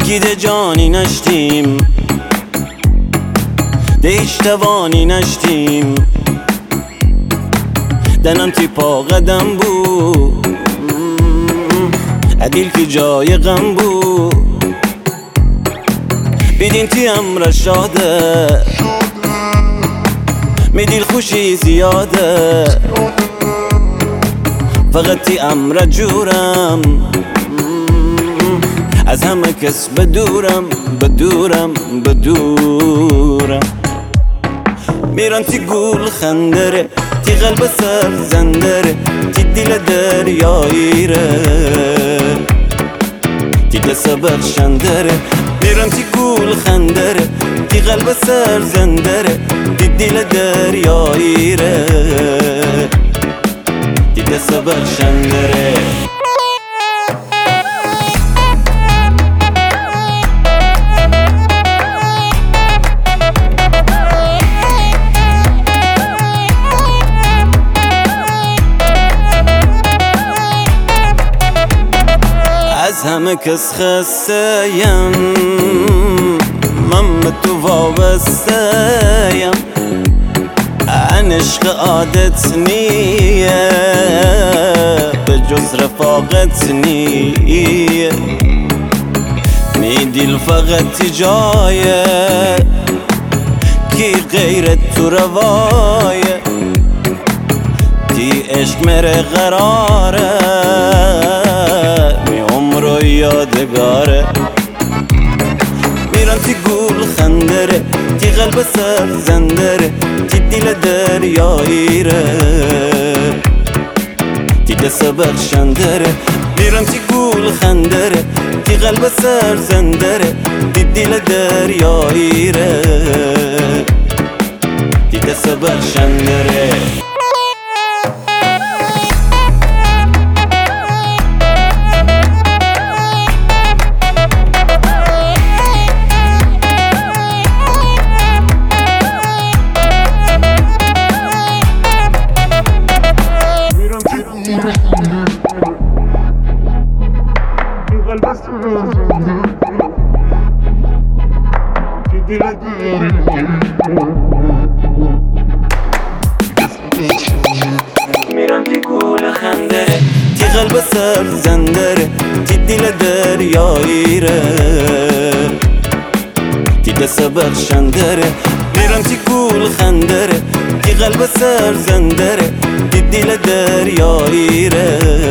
گیده جانی نشتیم ده هیچ توانی نشتیم دنم تی پا قدم بود عدیل که جای غم بود بیدین تی امر شاده میدیل خوشی زیاده فقط تی امر جورم از همه کس بدورم بدورم بدورم میرم تی گول خندره تی قلب سر زندره تی دیل دریاییره تی دست بخشندره میرم تی گول خندره تی قلب سر زندره تی دیل دریاییره تی دست بخشندره از همه کس خسته‌ام من به تو وابسته‌ام ان عشق عادت نیه به جز رفاقت نیه میدیل فقط جایه کی غیرت تو روایه تی عشق میره قراره و یادگاره میرم تی گول خندره تی قلب سر زندره تی دیل دریاییره تی دست بخشندره میرم تی گول خندره تی قلب سر زندره تی دیل دریاییره تی دست بخشندره میرم تی گول خندره تی قلب سر زندره تی دیل دریاییره تی دست بخشندره میرم تی گول خندره تی قلب سر زندره تی دیل دریاییره